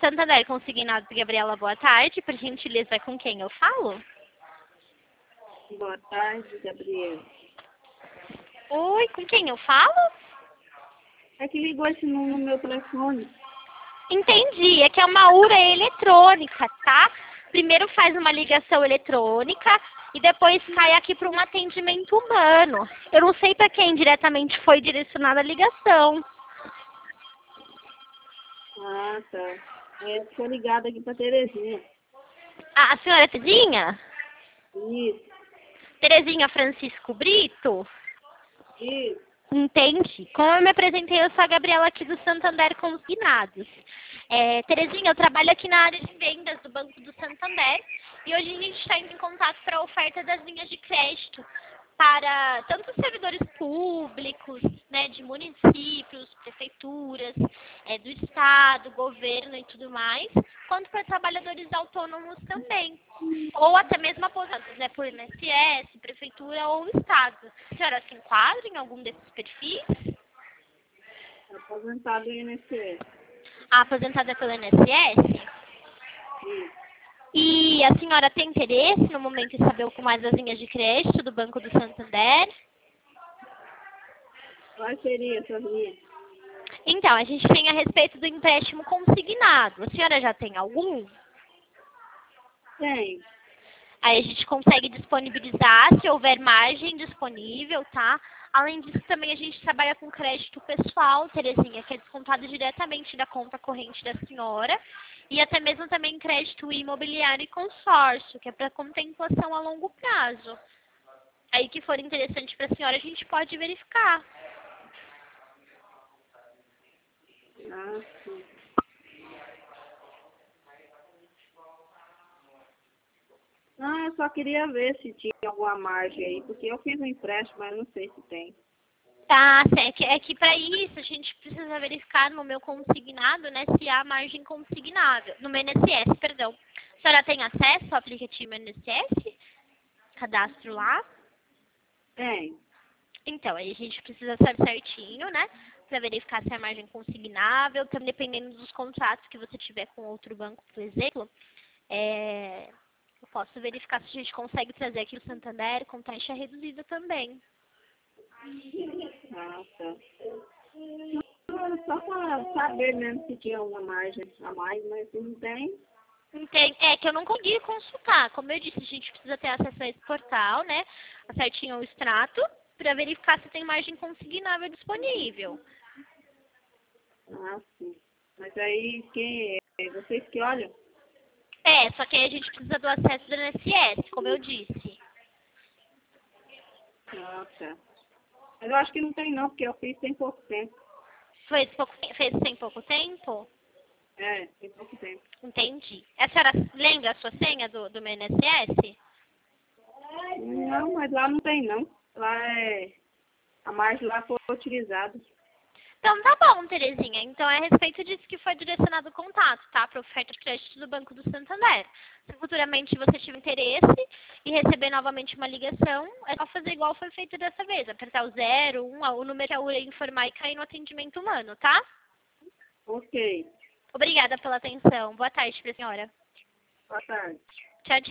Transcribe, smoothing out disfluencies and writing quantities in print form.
Santander Consignados, Gabriela, boa tarde. Por gentileza, com quem eu falo? Boa tarde, Gabriela. Oi, com quem eu falo? É que ligou esse número no meu telefone. Entendi, é que é uma URA eletrônica, tá? Primeiro faz uma ligação eletrônica e depois cai aqui para um atendimento humano. Eu não sei para quem diretamente foi direcionada a ligação. Ah, tá. Tô ligada aqui pra Terezinha. Ah, a senhora Terezinha? Isso, Terezinha Francisco Brito? isso. Entendi. Como eu me apresentei, eu sou a Gabriela aqui do Santander Consignados. Terezinha, eu trabalho aqui na área de vendas do Banco do Santander e hoje a gente está indo em contato para a oferta das linhas de crédito para tanto os servidores públicos, né, de municípios, prefeituras, do Estado, governo e tudo mais, quanto para trabalhadores autônomos também, ou até mesmo aposentados, né, por INSS, prefeitura ou Estado. A senhora se enquadra em algum desses perfis? Aposentado do INSS. A aposentada pelo INSS? Isso. E a senhora tem interesse no momento em saber um pouco mais das linhas de crédito do Banco do Santander? Qual seria essa linha? Então, a gente tem a respeito do empréstimo consignado. A senhora já tem algum? Tem. Aí a gente consegue disponibilizar se houver margem disponível, tá? Além disso, também a gente trabalha com crédito pessoal, Terezinha, que é descontado diretamente da conta corrente da senhora. E até mesmo também crédito imobiliário e consórcio, que é para contemplação a longo prazo. Aí que for interessante para a senhora, a gente pode verificar. Ah, sim. Ah, eu só queria ver se tinha alguma margem aí, porque eu fiz um empréstimo, mas não sei se tem. Tá, é que para isso a gente precisa verificar no meu consignado, né, se há margem consignável, no meu INSS, perdão. A senhora tem acesso ao aplicativo INSS? Cadastro lá? Tem. Então, aí a gente precisa saber certinho, né, para verificar se é margem consignável, também dependendo dos contratos que você tiver com outro banco, por exemplo, eu posso verificar se a gente consegue trazer aqui o Santander com taxa reduzida também. Ah, tá. Só para saber mesmo se tinha alguma margem a mais, mas se não tem, É que eu não consegui consultar. Como eu disse, a gente precisa ter acesso a esse portal, né? Certinho o extrato, para verificar se tem margem consignável disponível. ah, sim. Mas aí, quem é? Vocês que olham? Só que aí a gente precisa do acesso do INSS, como eu disse. Ah, tá. Mas eu acho que não tem não, porque eu fiz tem pouco tempo. Fez tem pouco tempo? É, tem pouco tempo. Entendi. A senhora lembra a sua senha do meu INSS? Não, mas lá não tem não. Lá é... A margem lá foi utilizada. Então tá bom, Terezinha. Então é a respeito disso que foi direcionado o contato, tá? Para oferta de crédito do Banco do Santander. Se futuramente você tiver interesse e receber novamente uma ligação, é só fazer igual foi feito dessa vez. Apertar o 0, 1, o número que a URA informar e cair no atendimento humano, tá? Ok. Obrigada pela atenção. Boa tarde pra senhora. Boa tarde. Tchau, tchau.